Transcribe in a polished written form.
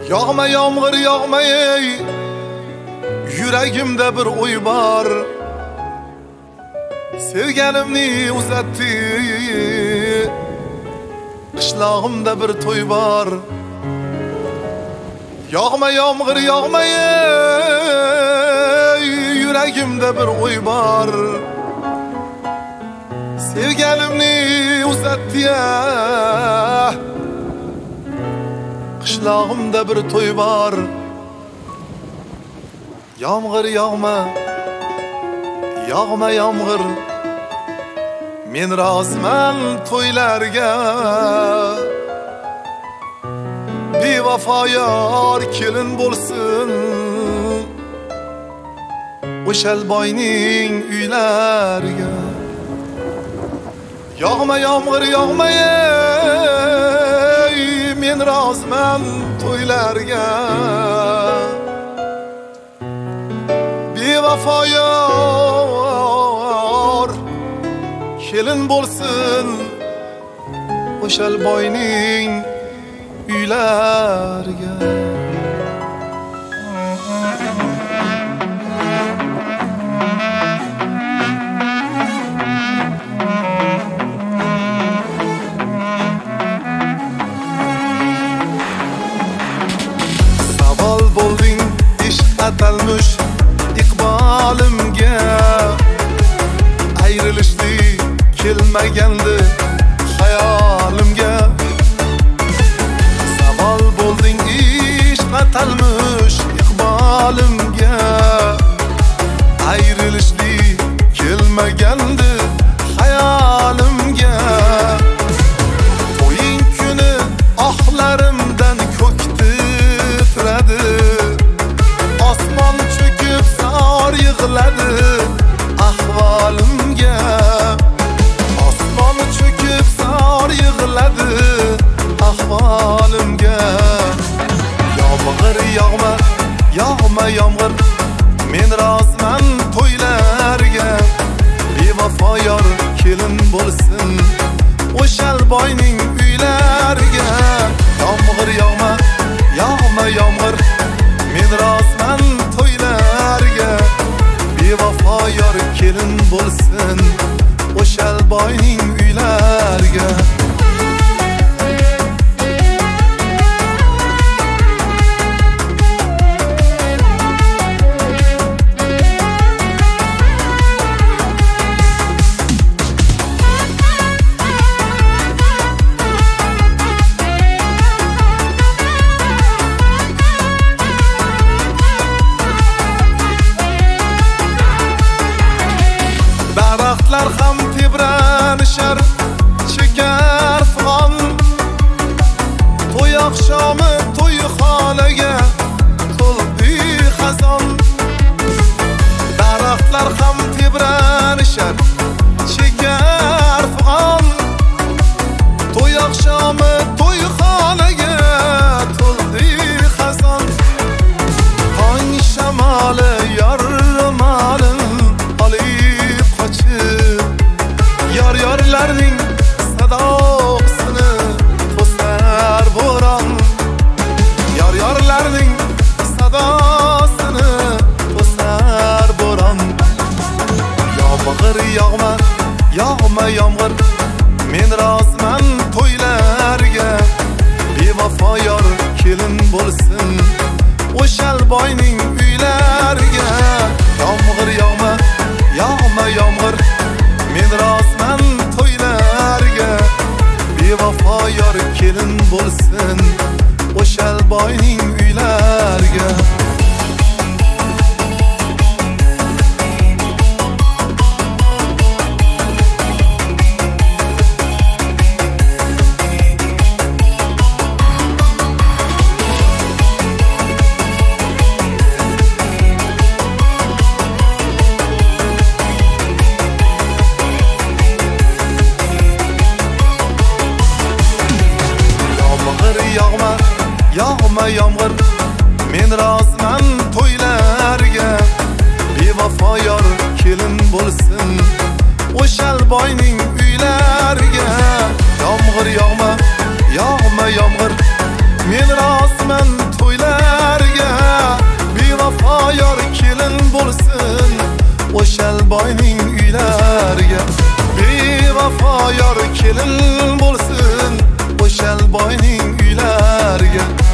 Yağma yağmur yağma ey, yüreğimde bir oy var. Sevgilimni uzattı, qishlog'imda bir to'y var. Yağma yağmur yağma ey, yüreğimde bir oy var. Sevgilimni uzattı ya, qishlog'imda bir to'y var. Yağmur yağma, yağma yağmur, men roziman to'ylarga. Bevafo yor kelin bo'lsin, o'shal boyning uylariga. Yağma yağmur yağma ey, men roziman to'ylarga. Bevafo yor kelin bo'lsin, o'shal boyning uylariga. Savol bo'lding ishq atalmish iqbolimga. Ayrilishlik kelmagandi hayolimga. Savol bo'lding ishq atalmish iqbolimga. Ayrilishlik kelmagandi hayolimga. To'ying kuni ohlarimdan ko'k titradi, osmon cho'kib sar yig'ladi ahvolimga. Osmon cho'kib sar yig'ladi ahvolimga. Yağmur yağma, yağma yağmur, men roziman to'ylarga. Bevafo yor kelin bo'lsin, o'shal boyning uylariga. Yağmur yağma, yağma yağmur, men roziman to'ylarga. Bevafo yor kelin bo'lsin, o'shal boyning uylariga. Daraxtlar ham tebranishar, chekar fig'on. To'y oqshomi to'yxonaga to'ldi xazon. Daraxtlar ham tebranishar, chekar fig'on. To'y oqshomi to'yxonaga to'ldi xazon. Tong shamoli yormalim olib qochib, yor-yorlarning sadosini to'sar bo'ron. Yor-yorlarning sadosini to'sar bo'ron. Yağmur yağma, yağma yağmur, men roziman to'ylarga. Bevafo yor kelin bo'lsin, o'shal boyning uylariga. Yağmur yağma, yağma yağmur, men roziman to'ylarga. Bevafo yor kelin bo'lsin, o'shal boyning uylariga. Yağma, yağma yağmur, men roziman to'ylarga. Bevafo yor kelin bo'lsin, o'shal boyning uylariga. Yağmur yağma, yağma yağmur, men roziman to'ylarga. yor kelin bo'lsin o'shal boyning uylariga. Bevafo yor kelin bo'lsin o'shal boyning uylariga.